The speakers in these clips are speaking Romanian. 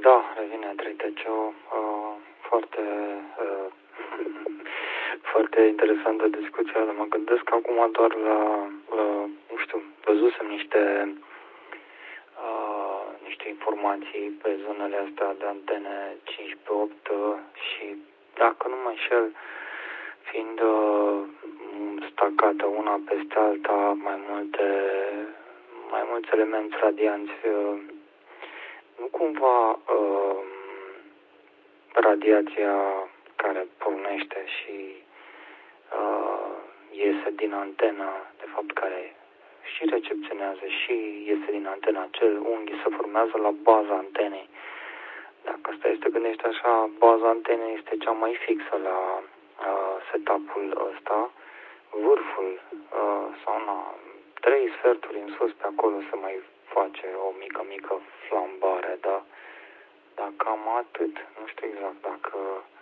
Da, revine 3TC-ul. Foarte, foarte interesantă discuția. Mă gândesc acum doar la nu știu, văzusem niște informații pe zonele astea de antene 15-8 și, dacă nu mă înșel, fiind stacate una peste alta, mai mulți elemenți radianți, nu cumva radiația care pornește și iese din antenă, de fapt care și recepționează și iese din antena, acel unghi se formează la baza antenei. Dacă stai să te gândești așa, baza antenei este cea mai fixă la setup-ul ăsta. Vârful sau 3 sferturi în sus pe acolo se mai face o mică flambare, da? Dar cam atât, nu știu exact dacă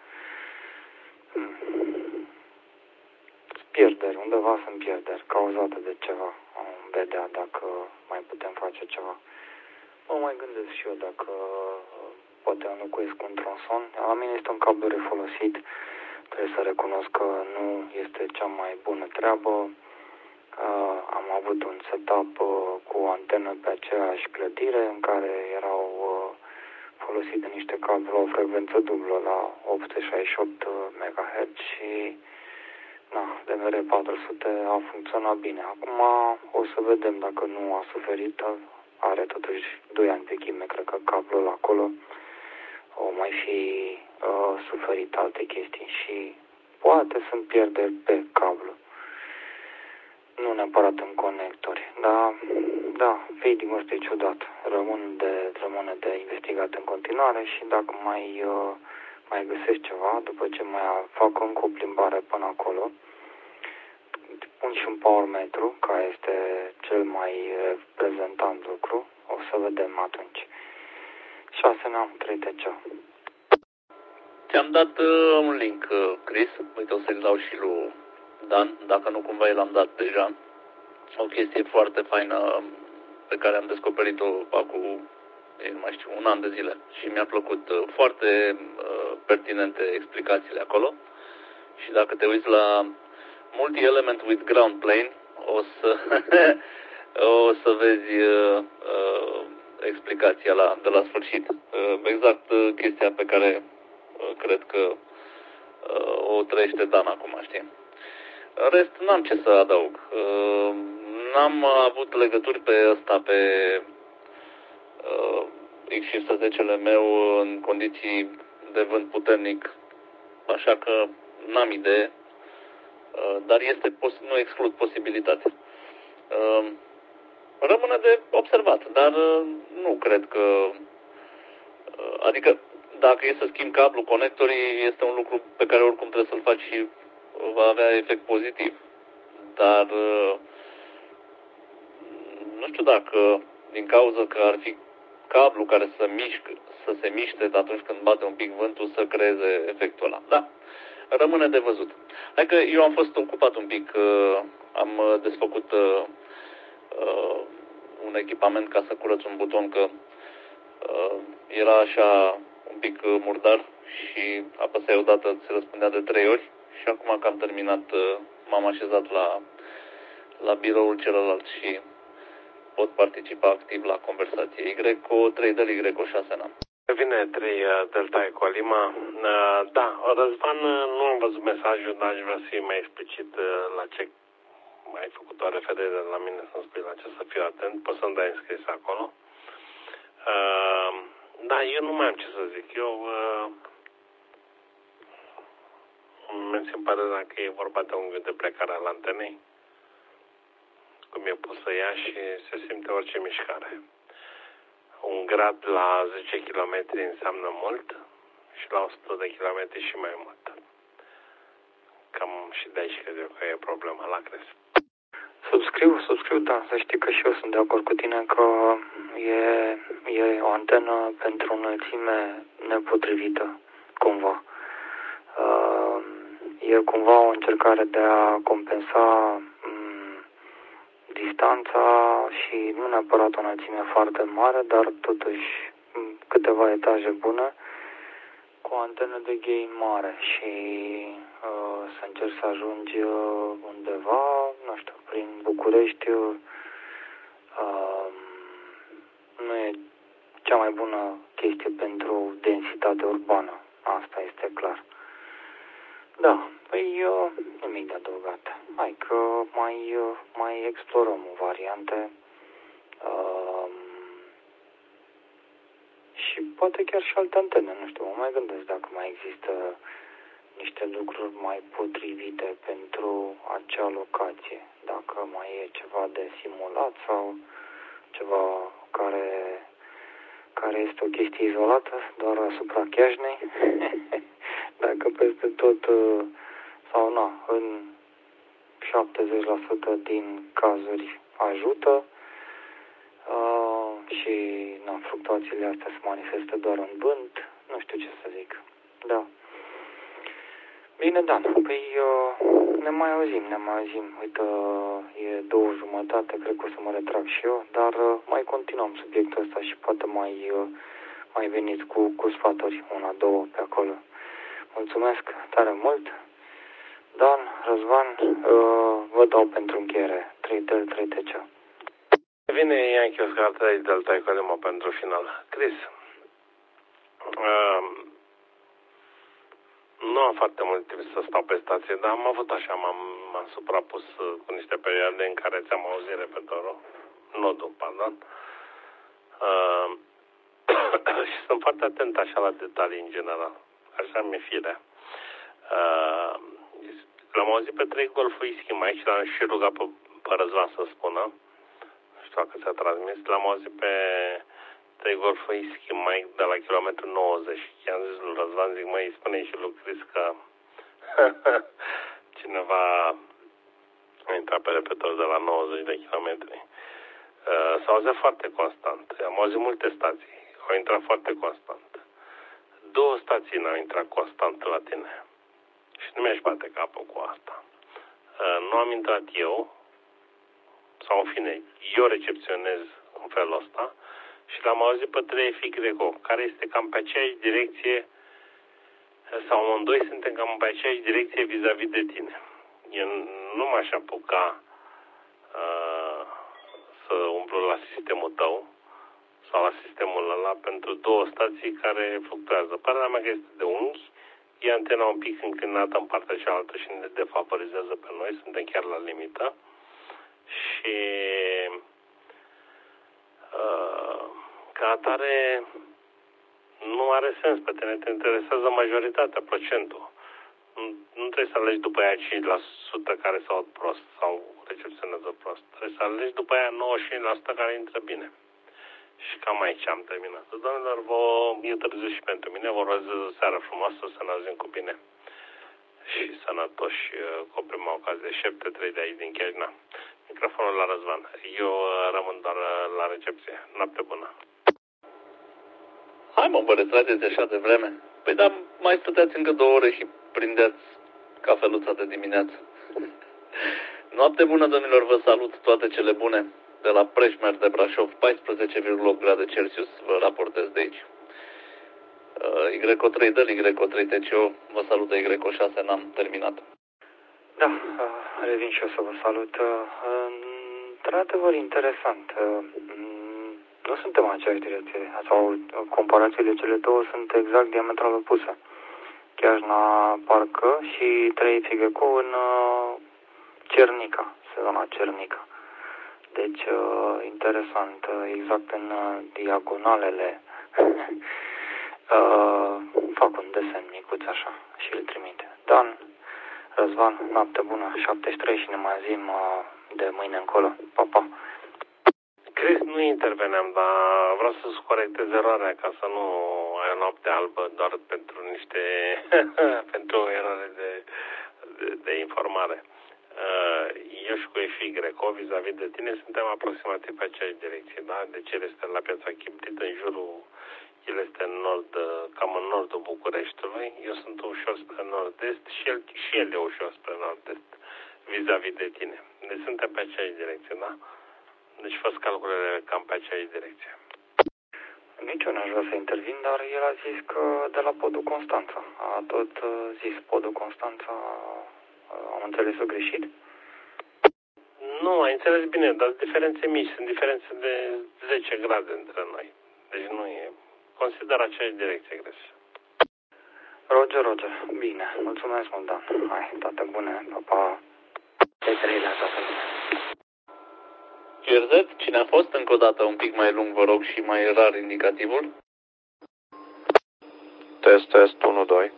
pierderi, undeva sunt pierderi cauzate de ceva. Vom vedea dacă mai putem face ceva. Mă mai gândesc și eu dacă poate înlocuiesc un tronson. La mine este un cablu refolosit. Trebuie să recunosc că nu este cea mai bună treabă. Am avut un setup cu antenă pe aceeași clădire în care erau folosite niște cablu la o frecvență dublă la 868 MHz și DMR 400 a funcționat bine. Acum o să vedem dacă nu a suferit. Are totuși 2 ani vechime, cred că cablul acolo o mai fi suferit alte chestii și poate sunt pierderi pe cablu. Nu neapărat în conectori, dar da, fading-ul ăsta e ciudat. Rămâne de investigat în continuare și dacă mai găsesc ceva, după ce mai fac încă o plimbare până acolo, pun și un power metru, care este cel mai reprezentant lucru, o să vedem atunci. 6-3TC. Ți-am dat un link, Chris, uite, o să-l dau și lui Dan, dacă nu cumva l-am dat deja. O chestie foarte faină pe care am descoperit-o acum, nu mai știu, un an de zile și mi-a plăcut. Foarte pertinente explicațiile acolo și dacă te uiți la Multi-Element with Ground Plane, o să vezi explicația de la sfârșit. Exact chestia pe care cred că o trăiește Dan acum, știi? În rest, n-am ce să adaug. N-am avut legături pe ăsta, pe X15-ele meu în condiții de vânt puternic, așa că n-am idee, dar nu exclud posibilitatea. Rămâne de observat, dar nu cred că... Adică, dacă e să schimbi cablu, conectorii, este un lucru pe care oricum trebuie să-l faci și va avea efect pozitiv. Dar nu știu dacă din cauza că ar fi cablu care să se miște atunci când bate un pic vântul să creeze efectul ăla. Da, rămâne de văzut. Hai că eu am fost ocupat un pic, am desfăcut un echipament ca să curăț un buton, că era așa un pic murdar și apăsai odată, se răspundea de 3 ori și acum că am terminat, m-am așezat la biroul celălalt și pot participa activ la conversație. Y-3 del Y6 n-am. Vine 3 Delta Eco Lima. Da, Răzvan, nu am văzut mesajul, dar aș vrea să fie mai explicit la ce ai făcut o referire la mine, să-mi spui la ce să fiu atent. Poți să-mi dai înscris acolo. Da, eu nu mai am ce să zic. Eu îmi pare că e vorba de unghiul de plecare al antenei, cum e pusă ea și se simte orice mișcare. Un grad la 10 km înseamnă mult și la 100 de km și mai mult. Cam și de aici cred eu că e problema la Cres. Subscriu, da, să știi că și eu sunt de acord cu tine că e o antenă pentru o înălțime nepotrivită, cumva. E cumva o încercare de a compensa distanța și nu neapărat o înălțime foarte mare, dar totuși câteva câteva etaje bune, cu o antenă de gain mare și să încerci să ajungi undeva, nu știu, prin București, nu e cea mai bună chestie pentru densitate urbană. Asta este clar. Da, păi nimic de adăugat. Hai că mai explorăm variante și poate chiar și alte antene, nu știu, mă mai gândesc dacă mai există niște lucruri mai potrivite pentru acea locație. Dacă mai e ceva de simulat sau ceva care este o chestie izolată, doar asupra Chiajnei. Dacă peste tot sau nu, în 70% din cazuri ajută și fluctuațiile astea se manifestă doar în vânt, nu știu ce să zic. Da. Bine, Dan, păi ne mai auzim. Uite, e 2:30, cred că o să mă retrag și eu, dar mai continuăm subiectul ăsta și poate mai veniți cu sfaturi, una, două pe acolo. Mulțumesc tare mult. Dan, Răzvan, vă dau pentru încheiere 3 TC. Vine Ianchi Oscar 3 Delta Ecolemo pentru final. Chris, nu am foarte mult timp să stau pe stație, dar am avut așa, m-am suprapus cu niște perioade în care ți-am auzit repetatorul, nodul, pardon. Și sunt foarte atent așa la detalii în general. Așa mi-e firea. L-am auzit pe 3 Golf Whisky Mike și l-am și rugat pe Răzvan să spună. Nu știu dacă ți-a transmis. L-am auzit pe 3 Golf Whisky Mike de la kilometru 90. Și am zis lui Răzvan, zic, măi, spune-i și lui Chris că cineva a intrat pe repetor de la 90 de kilometri. S-a auzit foarte constant. Am auzit multe stații. Au intrat foarte constant. 2 stații n-au intrat constant la tine. Și nu mi-aș bate capul cu asta. Nu am intrat eu, sau în fine, eu recepționez în felul ăsta și l-am auzit pe 3FY Greco, care este cam pe aceeași direcție, sau amândoi suntem cam pe aceeași direcție vis-a-vis de tine. Eu nu m-aș apuca să umblu la sistemul tău sau la sistemul ăla pentru 2 stații care fluctuează. Părerea mea că este de unghi, e antena un pic înclinată în partea cealaltă și ne defavorizează pe noi, suntem chiar la limită. Și ca atare nu are sens, pe tine te interesează majoritatea, procentul. Nu trebuie să alegi după aia 5% care se aud prost sau recepționează prost. Trebuie să alegi după aia 95% care intră bine. Și cam aici am terminat. Doamnelor, e târziu și pentru mine, vă urez o seară frumoasă, să ne auzim cu bine și sănătoși cu o prima ocazie. 7-3 de aici din Chiajna. Microfonul la Răzvan. Eu rămân doar la recepție. Noapte bună. Hai mă, vă retrageți așa de vreme. Păi dar mai stăteați încă 2 ore și prindeați cafeluța de dimineață. Noapte bună, domnilor, vă salut, toate cele bune. De la Preșmer de Brașov, 14,8 grade Celsius, vă raportez de aici. YO3 Del, YO3 TCO, vă salută YO6, n-am terminat. Da, revin și eu să vă salut. Într-adevăr, interesant. Nu suntem în aceeași direcție, sau comparațiile cele două sunt exact diametral opuse. Chiajna parcă și 3 Figeco în Cernica, zona Cernica. Deci, interesant, exact în diagonalele fac un desen micuț așa și îl trimite. Dan, Răzvan, noapte bună, 73 și ne mai auzim de mâine încolo. Pa, pa! Chris, nu interveneam, dar vreau să-ți corectez eroarea ca să nu ai o noapte albă doar pentru niște pentru o eroare de informare. Eu și cu EFI Greco, vis-a-vis de tine, suntem aproximativ pe aceeași direcție, da? Deci el este la Piața Chiptit, în jurul, el este în nord, cam în nordul Bucureștiului, eu sunt ușor spre nord-est și el e ușor spre nord-est, vis-a-vis de tine. Deci suntem pe aceeași direcție, da? Deci fă calculele cam pe aceeași direcție. nici eu n-aș vrea să intervin, dar el a zis că de la podul Constanța. A tot zis podul Constanța, am înțeles-o greșit? Nu, ai înțeles bine, dar diferențe mici, sunt diferențe de 10 grade între noi. Deci nu e. Consider aceeași direcție greșită. Roger. Bine, mulțumesc mult, Dan. Hai, toate bune, pa. Te-ai la toată lumea. QRZ, cine a fost? Încă o dată un pic mai lung, vă rog, și mai rar indicativul. Test 1, 2.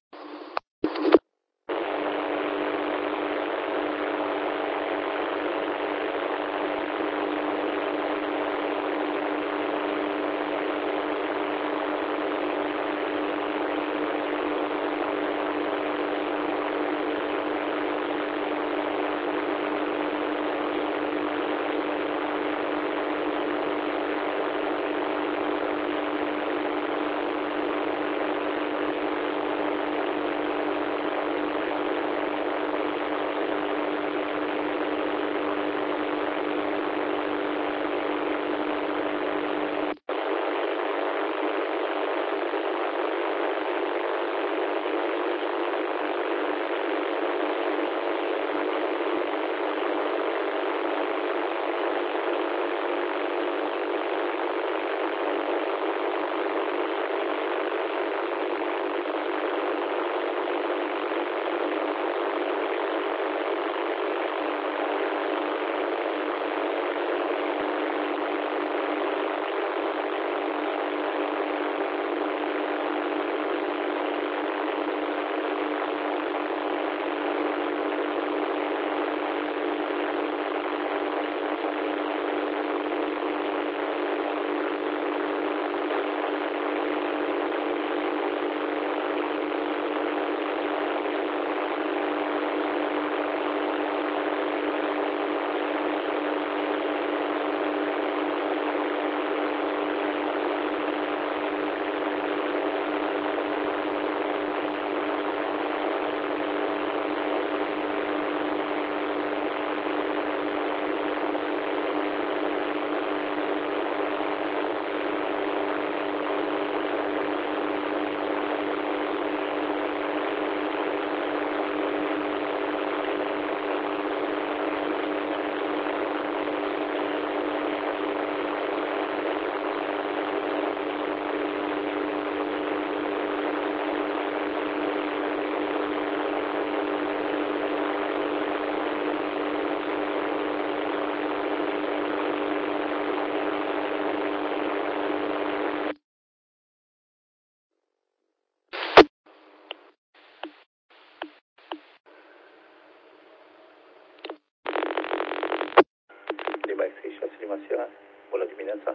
Bună dimineața.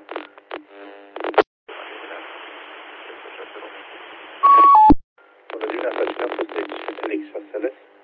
Bună dimineața, cine a fost aici? Felix, înțeles?